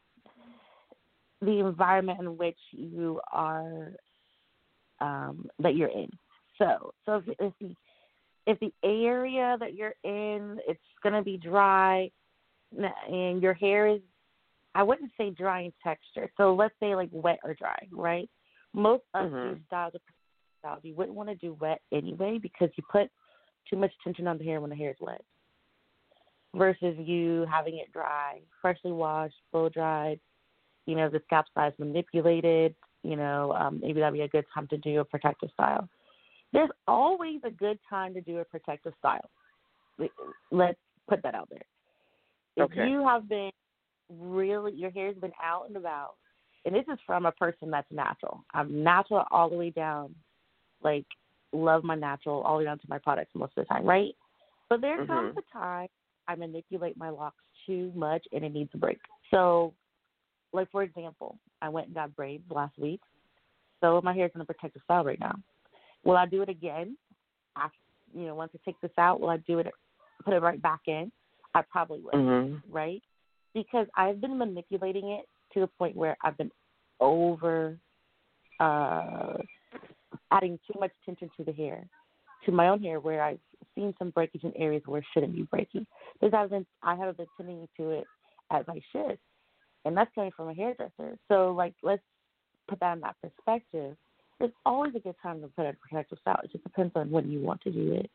the environment in which you are, um, that you're in. So, so if, if the if the area that you're in, it's gonna be dry, and your hair is, I wouldn't say dry in texture. So let's say like wet or dry, right? Most of Mm-hmm. these styles of styles you wouldn't want to do wet anyway because you put too much tension on the hair when the hair is wet. Versus you having it dry, freshly washed, blow dried. You know, the scalp size manipulated, you know, um, maybe that'd be a good time to do a protective style. There's always a good time to do a protective style. Let's put that out there. If Okay. you have been really, your hair's been out and about, and this is from a person that's natural. I'm natural all the way down, like, love my natural all the way down to my products most of the time, right? But there Mm-hmm. comes a time I manipulate my locks too much and it needs a break. So, like, for example, I went and got braids last week. So my hair's in a protective style right now. Will I do it again? After, you know, once I take this out, will I do it, put it right back in? I probably would, Mm-hmm. right? Because I've been manipulating it to the point where I've been over uh, adding too much tension to the hair, to my own hair, where I've seen some breakage in areas where it shouldn't be breaking. Because I've been, I haven't been tending to it as I should. And that's coming from a hairdresser. So, like, let's put that in that perspective. There's always a good time to put a protective style. It just depends on when you want to do it.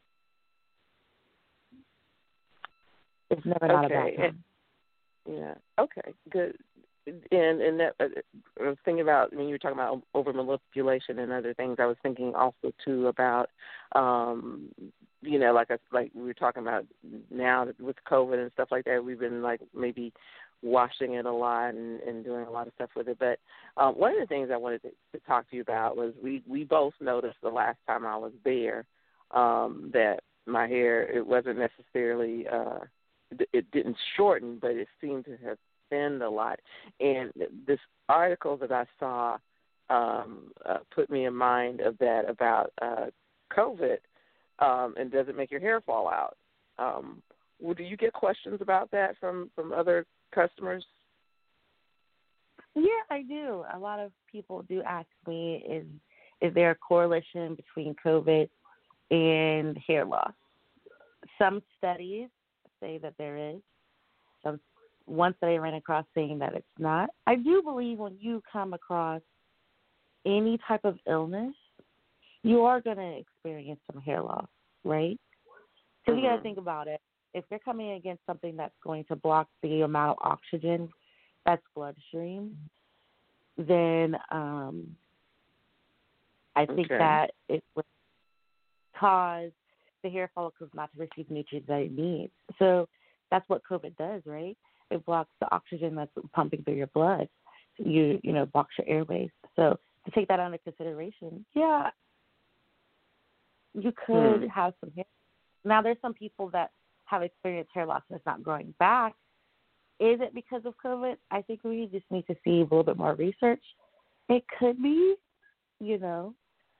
It's never not a bad Okay. time. Yeah. Okay. Good. And and that, uh, I was thinking about when you were talking about over manipulation and other things. I was thinking also too about, um, you know, like I, like we were talking about now with COVID and stuff like that. We've been like maybe washing it a lot and, and doing a lot of stuff with it. But um, one of the things I wanted to, to talk to you about was we we both noticed the last time I was there um, that my hair, it wasn't necessarily uh, it didn't shorten, but it seemed to have thinned a lot. And this article that I saw um, uh, put me in mind of that about uh, COVID um, and does it make your hair fall out? Um, well, do you get questions about that from, from other customers? Yeah, I do. A lot of people do ask me, is is there a correlation between COVID and hair loss? Some studies say that there is. Some one study I ran across saying that it's not. I do believe when you come across any type of illness, you are going to experience some hair loss, right? So mm-hmm. you got to think about it. If you're coming against something that's going to block the amount of oxygen that's bloodstream, then um, I think okay. that it would cause the hair follicles not to receive nutrients that it needs. So that's what COVID does, right? It blocks the oxygen that's pumping through your blood. You you know, blocks your airways. So to take that under consideration, yeah, you could hmm. have some hair. Now there's some people that have experienced hair loss and it's not growing back. Is it because of COVID? I think we just need to see a little bit more research. It could be, you know.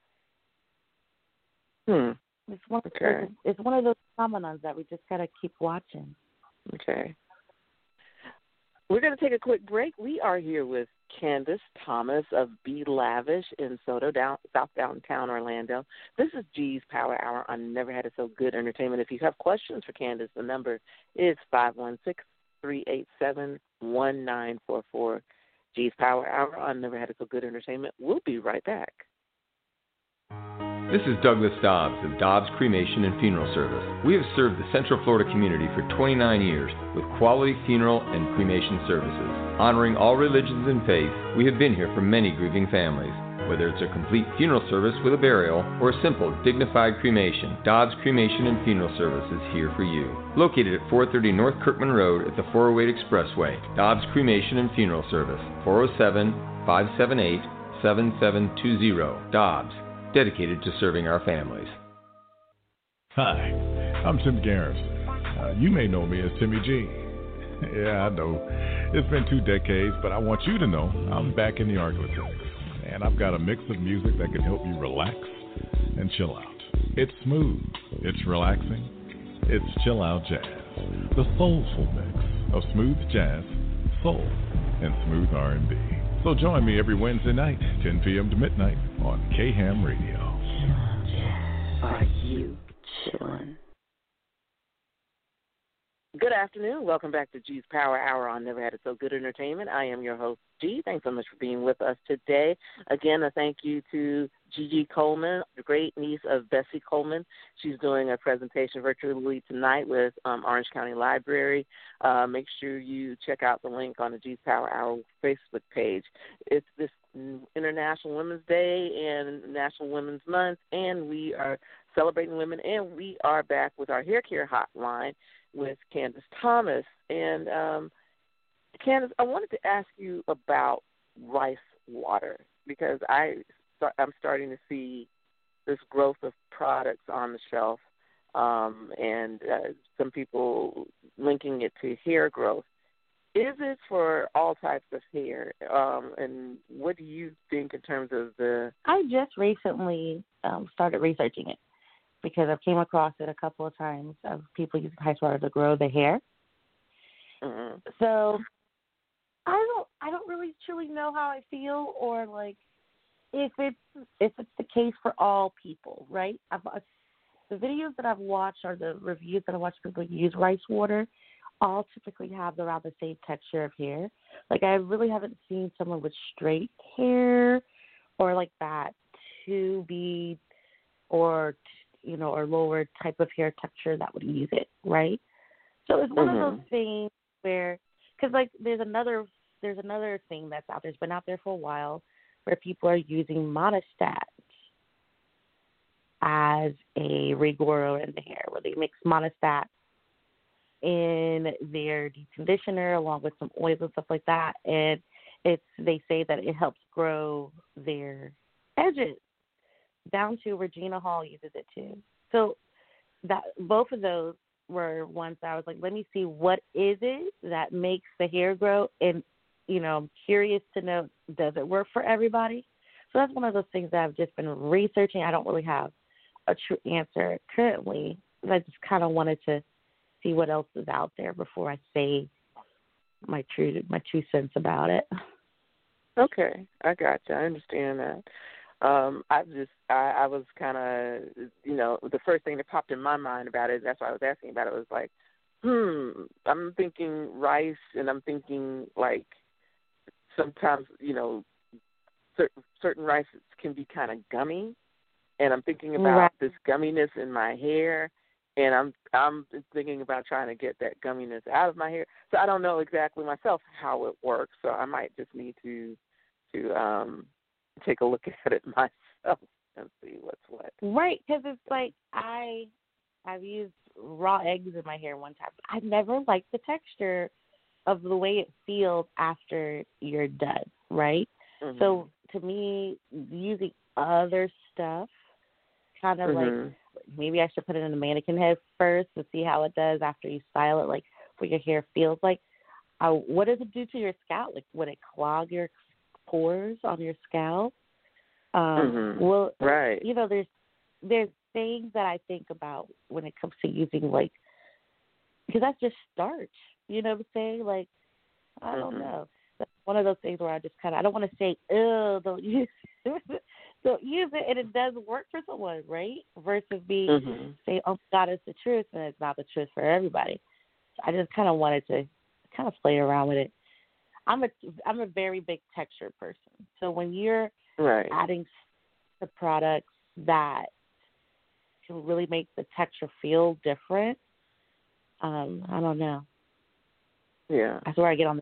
Hmm. It's one, okay. it's, it's one of those phenomenons that we just got to keep watching. Okay. We're going to take a quick break. We are here with Candace Thomas of Be Lavish in Soto, down, South Downtown Orlando. This is G's Power Hour on Never Had It So Good Entertainment. If you have questions for Candace, the number is five one six, three eight seven, one nine four four. G's Power Hour on Never Had It So Good Entertainment. We'll be right back. This is Douglas Dobbs of Dobbs Cremation and Funeral Service. We have served the Central Florida community for twenty-nine years with quality funeral and cremation services. Honoring all religions and faiths, we have been here for many grieving families. Whether it's a complete funeral service with a burial or a simple, dignified cremation, Dobbs Cremation and Funeral Service is here for you. Located at four thirty North Kirkman Road at the four oh eight Expressway, Dobbs Cremation and Funeral Service, four oh seven, five seven eight, seven seven two zero. Dobbs, dedicated to serving our families. Hi, I'm Tim Garrison. Uh, you may know me as Timmy G. Yeah, I know. It's been two decades, but I want you to know I'm back in the Arklatex. And I've got a mix of music that can help you relax and chill out. It's smooth, it's relaxing, it's chill out jazz. The soulful mix of smooth jazz, soul, and smooth R and B. So join me every Wednesday night, ten p.m. to midnight on K-Ham Radio. Are you chillin'? Good afternoon. Welcome back to G's Power Hour on Never Had It So Good Entertainment. I am your host, G. Thanks so much for being with us today. Again, a thank you to Gigi Coleman, the great niece of Bessie Coleman. She's doing a presentation virtually tonight with um, Orange County Library. Uh, make sure you check out the link on the G's Power Hour Facebook page. It's this International Women's Day and National Women's Month, and we are celebrating women, and we are back with our hair care hotline with Candace Thomas. And um, Candace, I wanted to ask you about rice water because I, I'm starting to see this growth of products on the shelf um, and uh, some people linking it to hair growth. Is it for all types of hair? Um, and what do you think in terms of the... I just recently um, started researching it, because I've came across it a couple of times of people using rice water to grow the hair. Mm-hmm. So I don't, I don't really truly know how I feel, or like if it's if it's the case for all people, right? I've, the videos that I've watched or the reviews that I watched people use rice water all typically have around the same texture of hair. Like I really haven't seen someone with straight hair or like that to be or you know, or lower type of hair texture that would use it, right? So it's one mm-hmm. of those things where, because like there's another there's another thing that's out there. It's been out there for a while, where people are using Monistat as a regrower in the hair, where they mix Monistat in their deep conditioner along with some oils and stuff like that, and it's they say that it helps grow their edges down to Regina Hall uses it too. So that both of those were ones that I was like, let me see what is it that makes the hair grow, and you know, I'm curious to know, does it work for everybody? So that's one of those things that I've just been researching. I don't really have a true answer currently. I just kind of wanted to see what else is out there before I say my true my two cents about it. Okay, I got you. I understand that. Um, I just, I, I was kind of, you know, the first thing that popped in my mind about it, that's why I was asking about it, was like, hmm, I'm thinking rice, and I'm thinking, like, sometimes, you know, certain, certain rices can be kind of gummy, and I'm thinking about right. this gumminess in my hair, and I'm I'm thinking about trying to get that gumminess out of my hair. So I don't know exactly myself how it works, so I might just need to, to, um, take a look at it myself and see what's what. Right, because it's like I, I've used raw eggs in my hair one time. I've never liked the texture of the way it feels after you're done, right? Mm-hmm. So to me, using other stuff kind of mm-hmm. like, maybe I should put it in a mannequin head first to see how it does after you style it, like what your hair feels like. Uh, what does it do to your scalp? Like, would it clog your pores on your scalp? Um, mm-hmm. Well, right. You know, there's there's things that I think about when it comes to using, like, because that's just starch. You know what I'm saying? Like, I don't mm-hmm. know. That's one of those things where I just kind of, I don't want to say, oh, don't use it. Don't use it, and it does work for someone, right? Versus me mm-hmm. saying, oh, God, it's the truth, and it's not the truth for everybody. So I just kind of wanted to kind of play around with it. I'm a, I'm a very big texture person. So when you're right. adding the products that can really make the texture feel different, um, I don't know. Yeah. That's where I get on the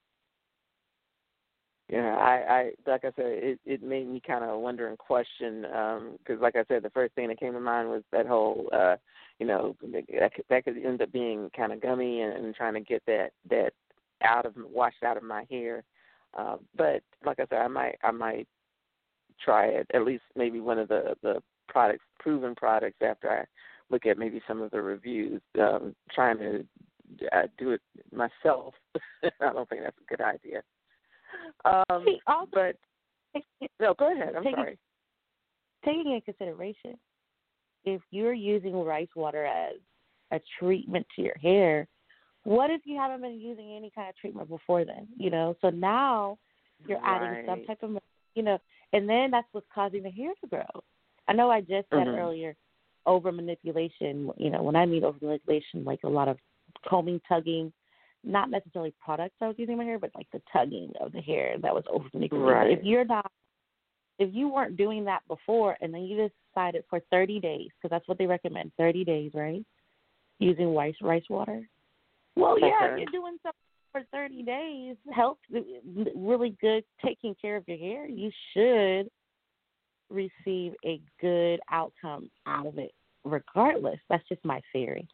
Yeah, I, I like I said, it, it made me kind of wonder and question because, um, like I said, the first thing that came to mind was that whole, uh, you know, that could, that could end up being kind of gummy and, and trying to get that that out of washed out of my hair. Uh, but like I said, I might I might try it, at least maybe one of the the products, proven products, after I look at maybe some of the reviews. Um, trying to uh, do it myself, I don't think that's a good idea. Um, See, also, but no, go ahead. I'm taking, sorry. Taking into consideration, if you're using rice water as a treatment to your hair, what if you haven't been using any kind of treatment before then? You know, so now you're adding Right. some type of, you know, and then that's what's causing the hair to grow. I know I just said Mhm. earlier, over manipulation. You know, when I mean over manipulation, like a lot of combing, tugging. Not necessarily products I was using in my hair, but like the tugging of the hair that was over manipulated. Right. If you're not, if you weren't doing that before, and then you decided for thirty days, because that's what they recommend, thirty days, right? Using rice rice water. Well, yeah, Okay. you're doing something for thirty days, health, really good, taking care of your hair. You should receive a good outcome out of it, regardless. That's just my theory.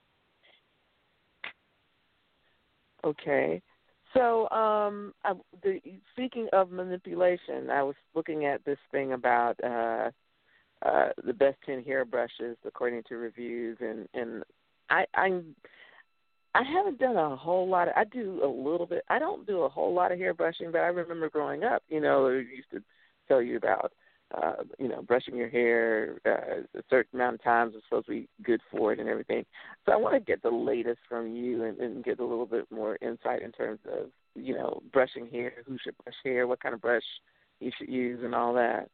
Okay. So, um, I, the, speaking of manipulation, I was looking at this thing about uh, uh, the best ten hair brushes according to reviews, and and I I'm I haven't done a whole lot of. I do a little bit. I don't do a whole lot of hair brushing, but I remember growing up, you know, they used to tell you about. Uh, you know, brushing your hair uh, a certain amount of times is supposed to be good for it and everything. So I want to get the latest from you and, and get a little bit more insight in terms of, you know, brushing hair, who should brush hair, what kind of brush you should use and all that.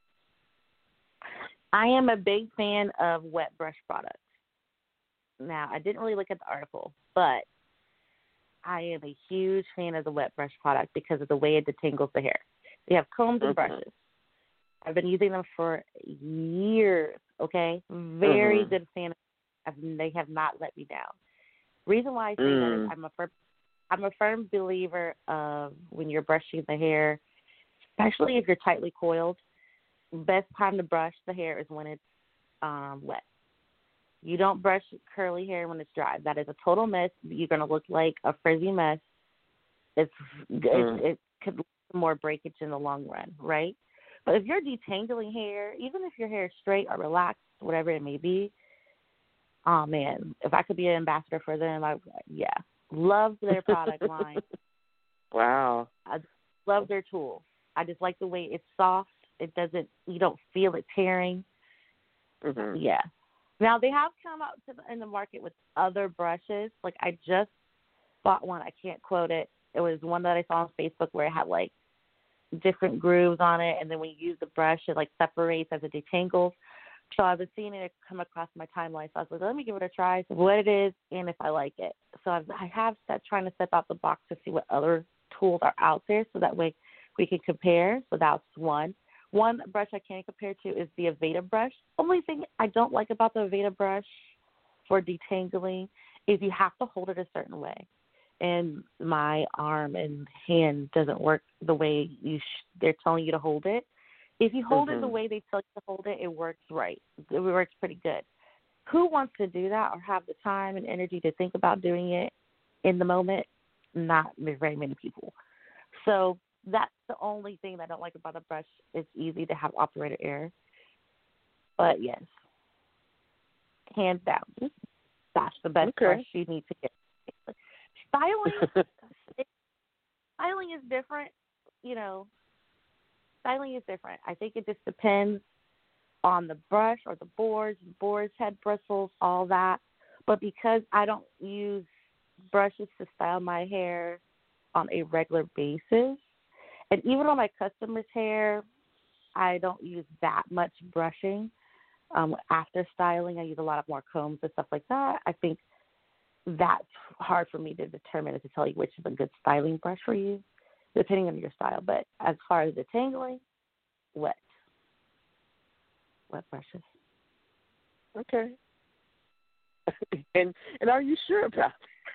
I am a big fan of wet brush products. Now, I didn't really look at the article, but I am a huge fan of the wet brush product because of the way it detangles the hair. They have combs and Mm-hmm. brushes. I've been using them for years, okay? Very Mm-hmm. good fan. Of, they have not let me down. Reason why I say mm. that is I'm a, firm, I'm a firm believer of when you're brushing the hair, especially if you're tightly coiled, best time to brush the hair is when it's um, wet. You don't brush curly hair when it's dry. That is a total mess. You're going to look like a frizzy mess. It's, mm. it, it could lead to more breakage in the long run, right? But if you're detangling hair, even if your hair is straight or relaxed, whatever it may be, oh, man, if I could be an ambassador for them, I yeah. Love their product line. Wow. I love their tool. I just like the way it's soft. It doesn't, you don't feel it tearing. Mm-hmm. Yeah. Now, they have come out to the, in the market with other brushes. Like, I just bought one. I can't quote it. It was one that I saw on Facebook where it had, like, different grooves on it, and then when you use the brush, it like separates as it detangles. So I've been seeing it come across my timeline. So I was like, let me give it a try, see what it is, and if I like it. So I've, I have started trying to step out the box to see what other tools are out there, so that way we can compare. So that's one. One brush I can compare to is the Aveda brush. Only thing I don't like about the Aveda brush for detangling is you have to hold it a certain way. And my arm and hand doesn't work the way you sh- they're telling you to hold it. If you hold mm-hmm. it the way they tell you to hold it, it works right. It works pretty good. Who wants to do that or have the time and energy to think about doing it in the moment? Not very many people. So that's the only thing that I don't like about the brush. It's easy to have operator error. But, yes. hands down. That's the best Okay. brush you need to get. Styling, styling is different. You know, styling is different. I think it just depends on the brush or the boards, boards, head bristles, all that. But because I don't use brushes to style my hair on a regular basis, and even on my customers' hair, I don't use that much brushing. Um, after styling, I use a lot of more combs and stuff like that. I think that's hard for me to determine, to tell you which is a good styling brush for you, depending on your style. But as far as detangling, wet. Wet brushes. Okay. and and are you sure about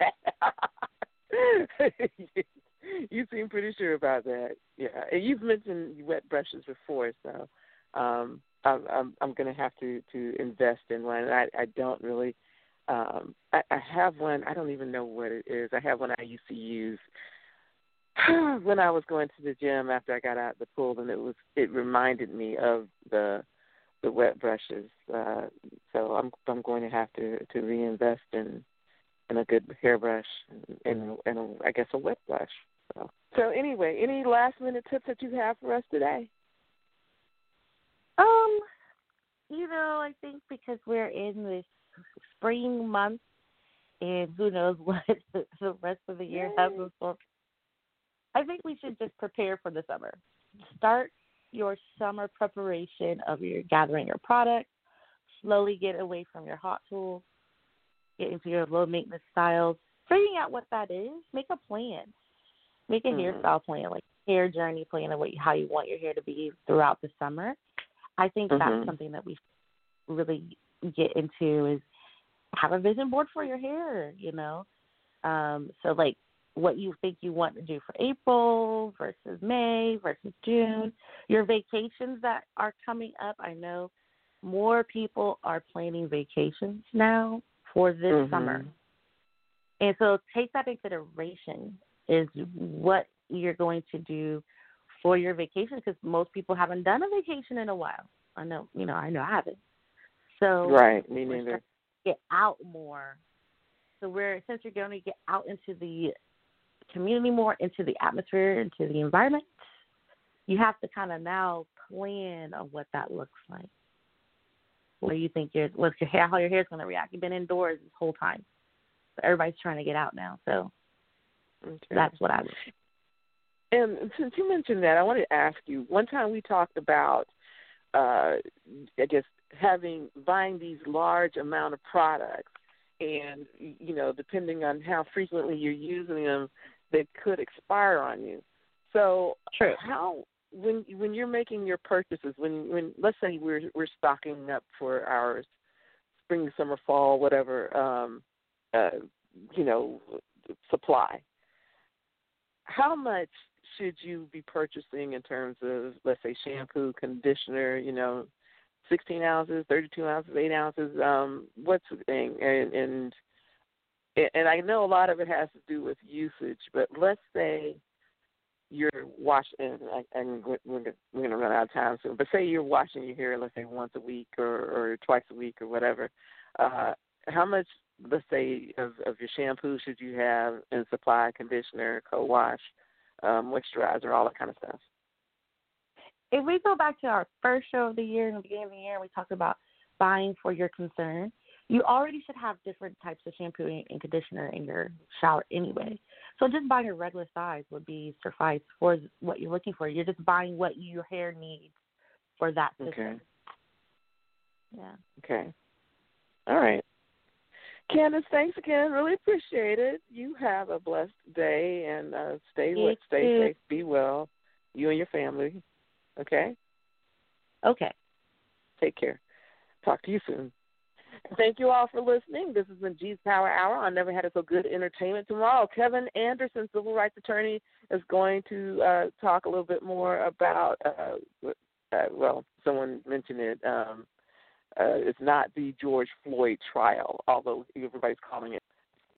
that? You seem pretty sure about that. Yeah. And you've mentioned wet brushes before, so um, I'm I'm, I'm going to have to, to invest in one. I I don't really. Um, I, I have one. I don't even know what it is. I have one I used to use when I was going to the gym after I got out of the pool, and it was it reminded me of the the wet brushes. Uh, so I'm I'm going to have to, to reinvest in in a good hairbrush and, and, and a, I guess a wet brush. So. so anyway, any last minute tips that you have for us today? Um, you know, I think because we're in this spring month, and who knows what the rest of the year has in store. I think we should just prepare for the summer. Start your summer preparation of your gathering your products. Slowly get away from your hot tools. Get into your low maintenance styles. Figuring out what that is. Make a plan. Make a mm-hmm. hairstyle plan, like hair journey plan of what, how you want your hair to be throughout the summer. I think mm-hmm. that's something that we really get into is have a vision board for your hair, you know. Um, so, like, what you think you want to do for April versus May versus June. Your vacations that are coming up, I know more people are planning vacations now for this mm-hmm. summer. And so take that into consideration is what you're going to do for your vacation, because most people haven't done a vacation in a while. I know, you know, I know I haven't. So right, me neither. Get out more. So we're since you're going to get out into the community more, into the atmosphere, into the environment, you have to kind of now plan on what that looks like. What do you think your what's your hair, how your hair's going to react? You've been indoors this whole time, so everybody's trying to get out now. So okay. That's what I would. And since you mentioned that, I wanted to ask you. One time we talked about, uh, I guess, having buying these large amount of products, and you know, depending on how frequently you're using them, they could expire on you. So, True. How when when you're making your purchases, when when let's say we're we're stocking up for our spring, summer, fall, whatever, um, uh, you know, supply. How much should you be purchasing in terms of, let's say, shampoo, conditioner, you know, sixteen ounces, thirty-two ounces, eight ounces, um, what's the thing? And, and and I know a lot of it has to do with usage, but let's say you're washing, and, and we're, we're going to run out of time soon, but say you're washing your hair, let's say, once a week or, or twice a week or whatever. Uh, how much, let's say, of, of your shampoo should you have in supply, conditioner, co-wash, uh, moisturizer, all that kind of stuff? If we go back to our first show of the year, in the beginning of the year, we talked about buying for your concern. You already should have different types of shampoo and conditioner in your shower anyway. So just buying a regular size would be suffice for what you're looking for. You're just buying what your hair needs for that system. Okay. Yeah. Okay. All right. Candace, thanks again. Really appreciate it. You have a blessed day, and uh, stay You stay too. safe. Be well. You and your family. Okay? Okay. Take care. Talk to you soon. Thank you all for listening. This has been G's Power Hour on Never Had It So Good Entertainment. Tomorrow, Kevin Anderson, civil rights attorney, is going to uh, talk a little bit more about, uh, uh, well, someone mentioned it. Um, uh, it's not the George Floyd trial, although everybody's calling it